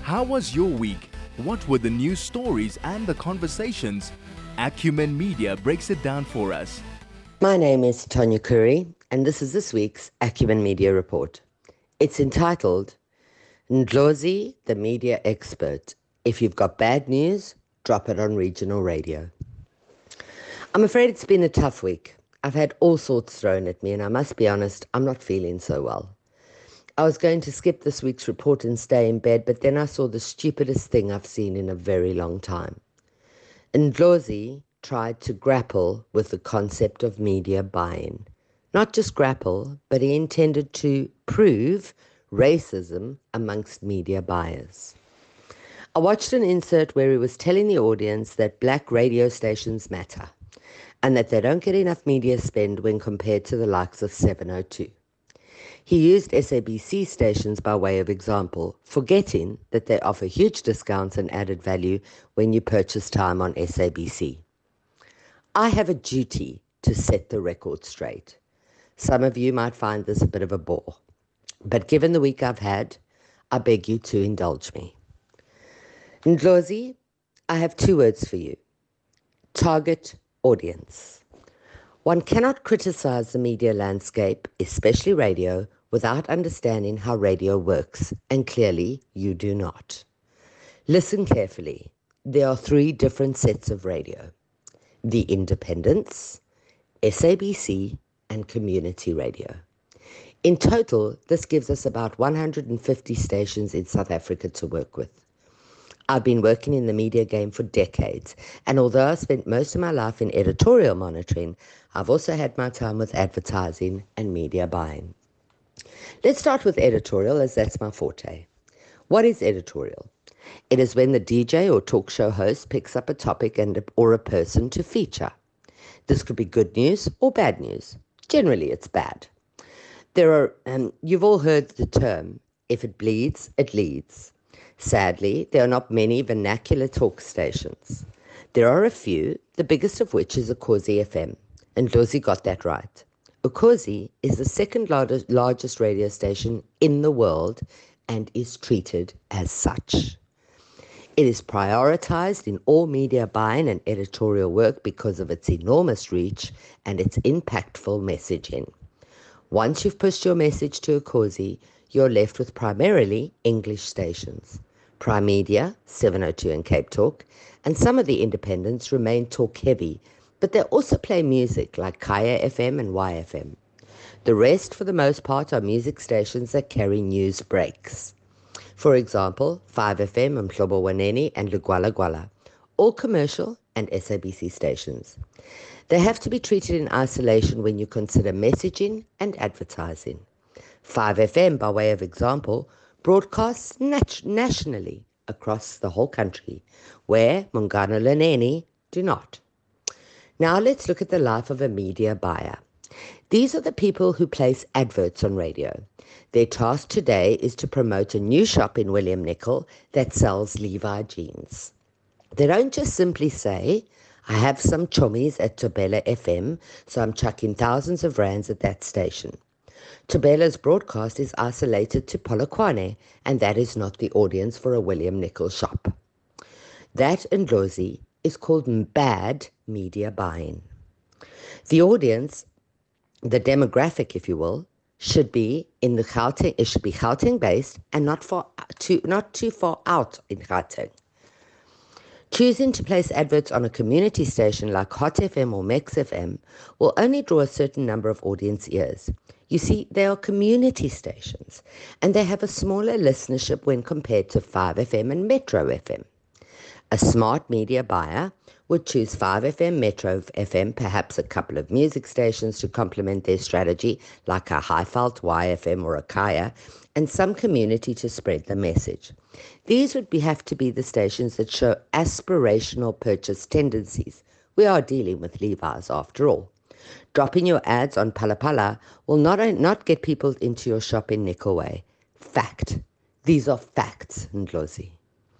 How was your week? What were the news stories and the conversations? Acumen Media breaks it down for us. My name is Tonya Curry, and this is this week's Acumen Media Report. It's entitled, Ndlozi, the Media Expert. If you've got bad news, drop it on regional radio. I'm afraid it's been a tough week. I've had all sorts thrown at me, and I must be honest, I'm not feeling so well. I was going to skip this week's report and stay in bed, but then I saw the stupidest thing I've seen in a very long time. Ndlozi tried to grapple with the concept of media buying. Not just grapple, but he intended to prove racism amongst media buyers. I watched an insert where he was telling the audience that black radio stations matter and that they don't get enough media spend when compared to the likes of 702. He used SABC stations by way of example, forgetting that they offer huge discounts and added value when you purchase time on SABC. I have a duty to set the record straight. Some of you might find this a bit of a bore, but given the week I've had, I beg you to indulge me. Ndlozi, I have 2 words for you. Target audience. One cannot criticize the media landscape, especially radio, without understanding how radio works, and clearly you do not. Listen carefully. There are 3 different sets of radio: the independents, SABC, and community radio. In total, this gives us about 150 stations in South Africa to work with. I've been working in the media game for decades, and although I spent most of my life in editorial monitoring, I've also had my time with advertising and media buying. Let's start with editorial, as that's my forte. What is editorial? It is when the DJ or talk show host picks up a topic or a person to feature. This could be good news or bad news. Generally, it's bad. You've all heard the term, if it bleeds, it leads. Sadly, there are not many vernacular talk stations. There are a few, the biggest of which is Ukhozi FM, and Ndlozi got that right. Ukhozi is the second largest radio station in the world and is treated as such. It is prioritized in all media buying and editorial work because of its enormous reach and its impactful messaging. Once you've pushed your message to Ukhozi, you're left with primarily English stations. Prime Media, 702 and Cape Talk, and some of the independents remain talk-heavy, but they also play music like Kaya FM and YFM. The rest, for the most part, are music stations that carry news breaks. For example, 5FM, Mhlobo Waneni, and Lugwala Gwala, all commercial and SABC stations. They have to be treated in isolation when you consider messaging and advertising. 5FM, by way of example, broadcasts nationally across the whole country, where Mungana Laneni do not. Now let's look at the life of a media buyer. These are the people who place adverts on radio. Their task today is to promote a new shop in William Nicol that sells Levi jeans. They don't just simply say, I have some chommies at Tobela FM, so I'm chucking thousands of rands at that station. Tobela's broadcast is isolated to Polokwane, and that is not the audience for a William Nicol shop. That, Ndlozi, is called bad media buying. The audience, the demographic, if you will, should be in the Gauteng. It should be Gauteng based and not too far out in Gauteng. Choosing to place adverts on a community station like Hot FM or Mex FM will only draw a certain number of audience ears. You see, they are community stations, and they have a smaller listenership when compared to 5FM and Metro FM. A smart media buyer would choose 5FM, Metro FM, perhaps a couple of music stations to complement their strategy, like a Highveld YFM or a Kaya, and some community to spread the message. These would have to be the stations that show aspirational purchase tendencies. We are dealing with Levi's after all. Dropping your ads on Palapala will not get people into your shop in Nicolway. Fact. These are facts, Ndlozi.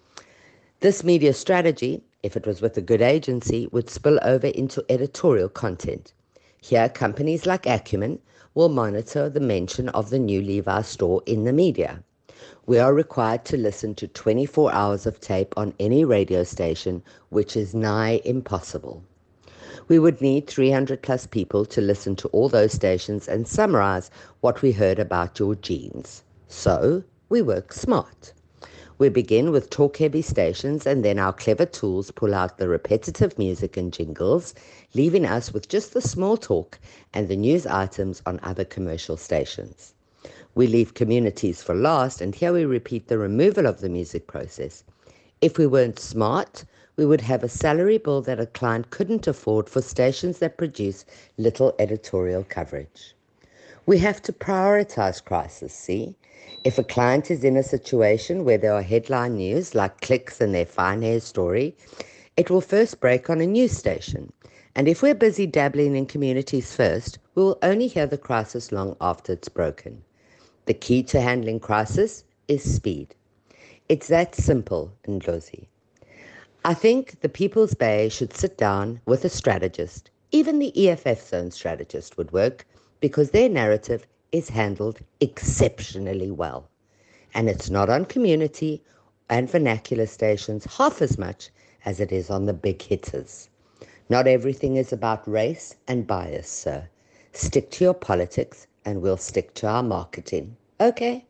This media strategy, if it was with a good agency, would spill over into editorial content. Here, companies like Acumen will monitor the mention of the new Levi's store in the media. We are required to listen to 24 hours of tape on any radio station, which is nigh impossible. We would need 300 plus people to listen to all those stations and summarize what we heard about your genes. So, we work smart. We begin with talk-heavy stations, and then our clever tools pull out the repetitive music and jingles, leaving us with just the small talk and the news items on other commercial stations. We leave communities for last, and here we repeat the removal of the music process. If we weren't smart, we would have a salary bill that a client couldn't afford for stations that produce little editorial coverage. We have to prioritize crisis, see? If a client is in a situation where there are headline news like clicks in their fine hair story, it will first break on a news station. And if we're busy dabbling in communities first, we will only hear the crisis long after it's broken. The key to handling crisis is speed. It's that simple, Ndlozi. I think the People's Bay should sit down with a strategist. Even the EFF zone strategist would work, because their narrative is handled exceptionally well. And it's not on community and vernacular stations half as much as it is on the big hitters. Not everything is about race and bias, sir. Stick to your politics and we'll stick to our marketing. Okay?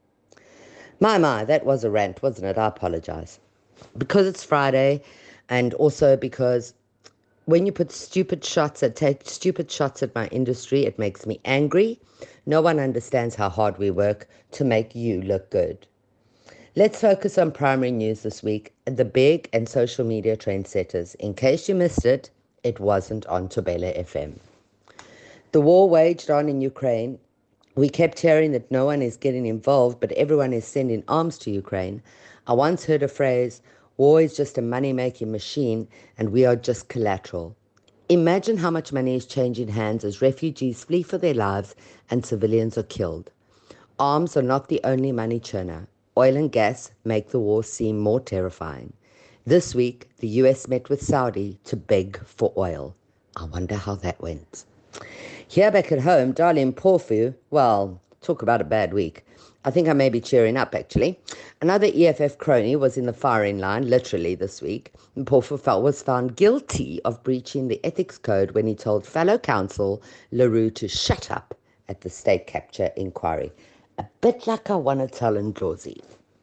My, that was a rant, wasn't it? I apologize. Because it's Friday, and also because when you take stupid shots at my industry, it makes me angry. No one understands how hard we work to make you look good. Let's focus on primary news this week, the big and social media trendsetters. In case you missed it, it wasn't on Tobela FM. The war waged on in Ukraine. We kept hearing that no one is getting involved, but everyone is sending arms to Ukraine. I once heard a phrase, war is just a money-making machine and we are just collateral. Imagine how much money is changing hands as refugees flee for their lives and civilians are killed. Arms are not the only money churner. Oil and gas make the war seem more terrifying. This week, the US met with Saudi to beg for oil. I wonder how that went. Here back at home, Darlene Porfu, well, talk about a bad week. I think I may be cheering up, actually. Another EFF crony was in the firing line, literally, this week. And Porfu was found guilty of breaching the ethics code when he told fellow counsel LaRue to shut up at the state capture inquiry. A bit like I want to tell Ndlozi.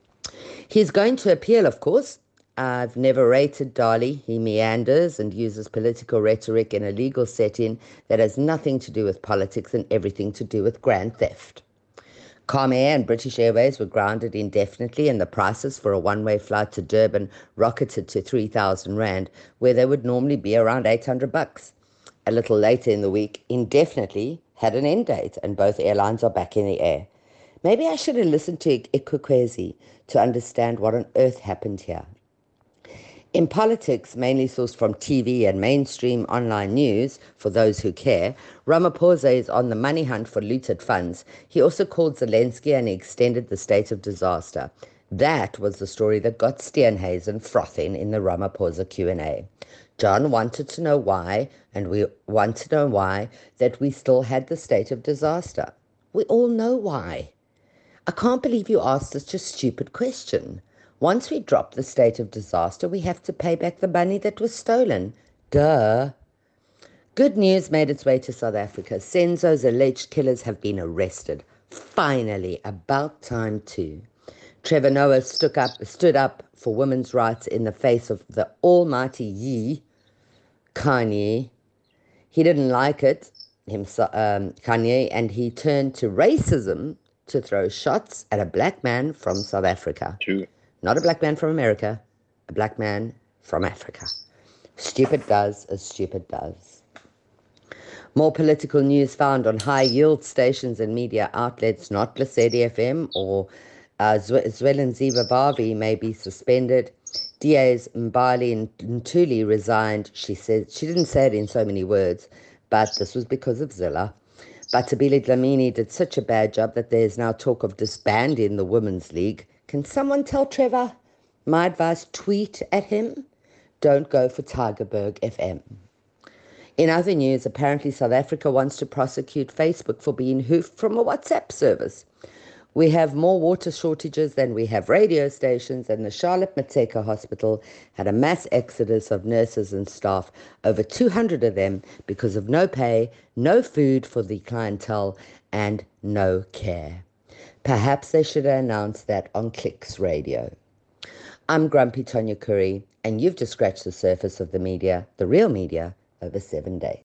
He's going to appeal, of course. I've never rated Dali. He meanders and uses political rhetoric in a legal setting that has nothing to do with politics and everything to do with grand theft. Calm Air and British Airways were grounded indefinitely, and the prices for a one-way flight to Durban rocketed to 3,000 Rand, where they would normally be around 800 bucks. A little later in the week, indefinitely had an end date, and both airlines are back in the air. Maybe I should have listened to Ikwekwezi to understand what on earth happened here. In politics, mainly sourced from TV and mainstream online news, for those who care, Ramaphosa is on the money hunt for looted funds. He also called Zelensky and he extended the state of disaster. That was the story that got Steenhuisen frothing in the Ramaphosa Q&A. John wanted to know why, and we want to know why, that we still had the state of disaster. We all know why. I can't believe you asked such a stupid question. Once we drop the state of disaster, we have to pay back the money that was stolen. Duh. Good news made its way to South Africa. Senzo's alleged killers have been arrested. Finally, about time too. Trevor Noah stood up for women's rights in the face of the almighty Ye, Kanye. He didn't like it, Kanye, and he turned to racism to throw shots at a black man from South Africa. True. Not a black man from America, a black man from Africa. Stupid does as stupid does. More political news found on high-yield stations and media outlets, not Lesedi FM or Zwelinziva Vavi may be suspended. DAs Mbali Ntuli resigned. She said she didn't say it in so many words, but this was because of Zilla. But Tabile Dlamini did such a bad job that there is now talk of disbanding the Women's League. Can someone tell Trevor? My advice, tweet at him. Don't go for Tigerberg FM. In other news, apparently South Africa wants to prosecute Facebook for being hoofed from a WhatsApp service. We have more water shortages than we have radio stations, and the Charlotte Matseka Hospital had a mass exodus of nurses and staff, over 200 of them, because of no pay, no food for the clientele, and no care. Perhaps they should have announced that on Clicks Radio. I'm Grumpy Tonya Curry, and you've just scratched the surface of the media, the real media, over 7 days.